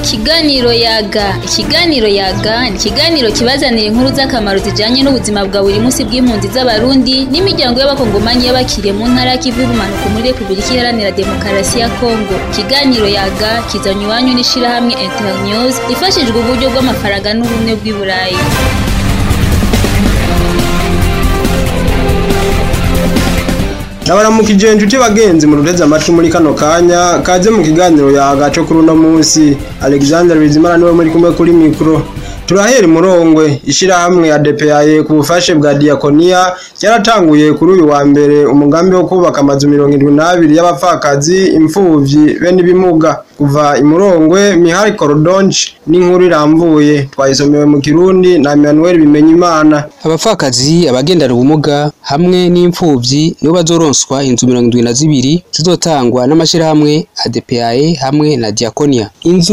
Ikiganiro Yaga ni ikiganiro kibazanira inkuru z'akamaro zijanye n'ubuzima bwa buri munsi bw'impunzi z'abarundi n'imiryango y'abakongomani y'abakiriye mu ntara y'Kivu y'ubumanuko muri Republika Iharanira Demokarasi ya Kongo. Ikiganiro Yaga kizanywe iwanyu n'ishirahamwe Internews ifashijwe uburyo bw'amafaranga n'ubumwe bw'i Burayi. Nabaramukije inshuti bagenzi mu ruteze amatwi muri kano kanya kaze mu kiganiro Yaga cyo kuri uno munsi. Alexander Bizimana niwe muri kumwe kuri mikro. Turahera Murongwe ishirahamwe ya DPA ku bufashe bwa Diakonia cyaratanguye kuri uyu wa mbere umugambi wo kubaka amazu 72 y'abapfakazi imfuvyi bene bimuga kuva Murongwe. Mihari Korodonchi n'inkuru irambuye twayisomewe mu Kirundi na Emmanuel Bimenyimana. Abapfakazi abagendana ubumuga hamwe n'imfuvyi nibo bazoronswa inzu 72 zizotangwa n'amashirahamwe ADPA hamwe na Diakonia. Inzu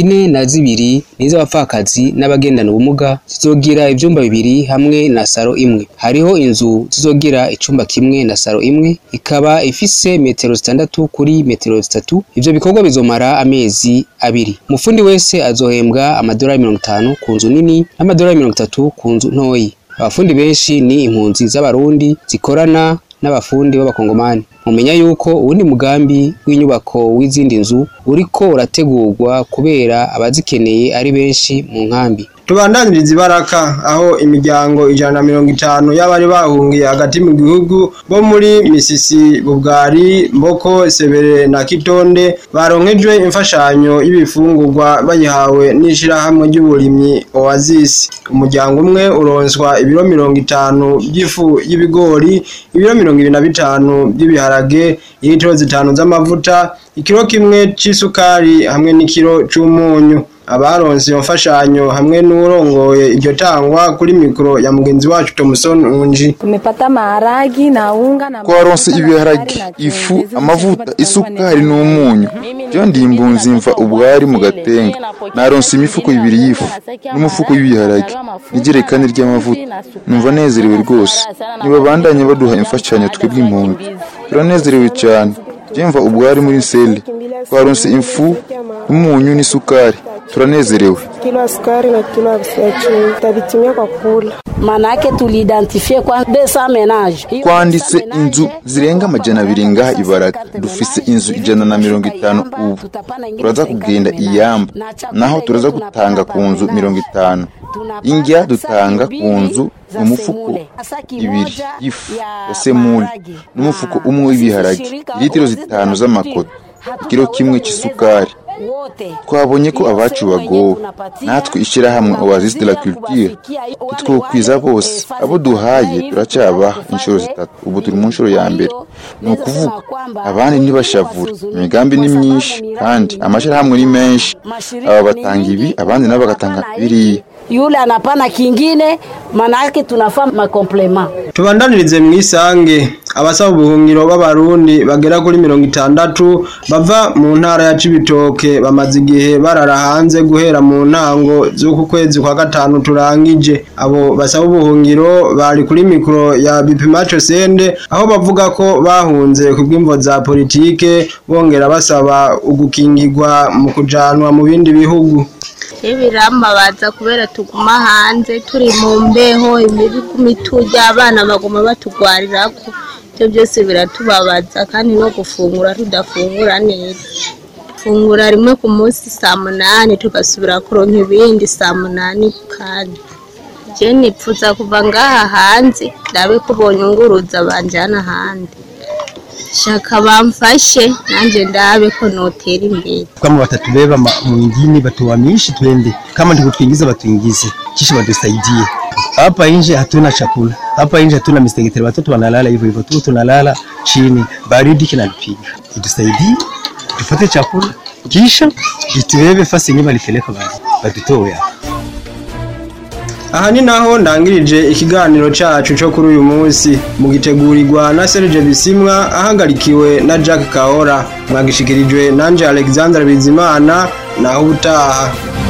42 n'iz'abapfakazi n'abagendana ubumuga zizogira ivyumba 2 hamwe na saro imwe. Hariho inzu zizogira icumba kimwe na saro imwe ikaba ifise metero 6 kuri metero 3. Ivyo bikorwa bizomara amezi 2. Umufundi wese azohembwa amadolari 50 ku nzu nini n'amadolari 30 ku nzu ntoyi. Abafundi benshi ni impunzi z'abarundi zikorana n'abafundi b'abakongomani. Mumenya yuko uwundi mugambi w'inyubako w'izindi nzu uriko urategurwa kubera abazikeneye ari benshi mu nkambi. Tubandaniriza Ibaraka aho imiryango 150 y'abari bahungiye hagati mu gihugu bo muri Misisi, Bugari, Mboko, Sebere na Kitonde baronkejwe imfashanyo y'ibifungurwa bayihawe n'ishirahamwe ry'uburimyi Oasis. Umuryango umwe uronswa ibiro 50 by'ifu y'ibigori, ibiro 25 by'ibiharage, litiro 5 z'amavuta, ikiro kimwe c'isukari hamwe n'ikiro c'umunyu. Abaronse iyo mfashanyo hamwe n'urongoye iryo tangwa kuri mikro ya mugenzi wacu Thomson Unji. Tumepata maharagi na unga na kwaronse ibiharagi, ifu, amavuta, isukari n'umunyu. Byo ndimbunzi mva ubwari mu gatenga. Naronse imifuko 2 y'ifu n'umufuko w'ibiharagi n'ijerekani ry'amavuta. Numva nezerewe rwose. Niba bandanye baduha imfashanyo twebwe impunzi. Turanezerewe cyane. Jemva ubwari muri sele. Kwaronse ifu, umunyu n'isukari. Turanezerewe. Kilo sukari na kilo tabitumia kwa kula. Manake tulidentifie kwa 200 ménages. Kwanditse inzu zirenga 200 ngaha Ibaraka. Dufise inzu 150 ubu. Turaza kugenda iyamba. Naho turaza gutanga ku nzu 50. Ingia dutanga ku nzu umufuko 2 y'ifu ya semuli n'umufuko umwe w'ibiharagi, litiro 5 z'amakoto, ikiro kimwe c'isukari. Twabonye ko abacu bagowe natwe ishirahamwe Oasis de la Culture twokwiza bose abo duhaye turacabaha inshuro 3. Ubu turi mu nshuro ya mbere. Ni ukuvuga abandi ntibashavura. Imigambi ni myinshi kandi amashirahamwe ni menshi. Aba batanga ibi abandi nabo bagatanga biriya. Yule anapana kingine manake tunafaa makomplema. Tubandanirize mwisange abasaba ubuhungiro b'abarundi bagera kuri 60 bava mu ntara ya Cibitoke bamaze igihe barara hanze guhera mu ntango z'uku kwezi kwa 5 turangije. Abo basaba ubuhungiro bari kuri mikro ya Bipimacho Sende aho bavuga ko bahunze kubw'imvo za politike bongera basaba ugukingirwa mu kujanwa mu bindi bihugu. Birambabaza kubera tuguma hanze turi mu mbeho imibi kumiturya abana baguma batugwarirako. Ibyo byose biratubabaza kandi no gufungura tudafungura neza. Fungura rimwe ku munsi 8 tugasubira kuronka ibindi 8 kandi. Je nipfuza kuva ngaha hanze ndabe kubonyunguruza banjana handi. Shaka bamfashe nanje ndabe ko notera imbere. Kama watatu beba mwingine batuhamishi twende. Kama ndiko tuingiza batuingize. Kisha watusaidie. Hapa nje hatuna chakula. Hapa nje hatuna mistegeteri. Watoto wanalala hivyo hivyo. Tu tunalala chini. Baridi kinalipiga. Itusaidie. Tupate chakula. Kisha itubebe fasi nyuma lipeleka batutoe. Aha ni naho ndangirije ikiganiro cacu cyo kuri uyu munsi mugitegurirwa na Serge Bisimwa ahagarikiwe na Jack Kaora mwagishikirijwe nanje Alexander Bizimana naho utaha.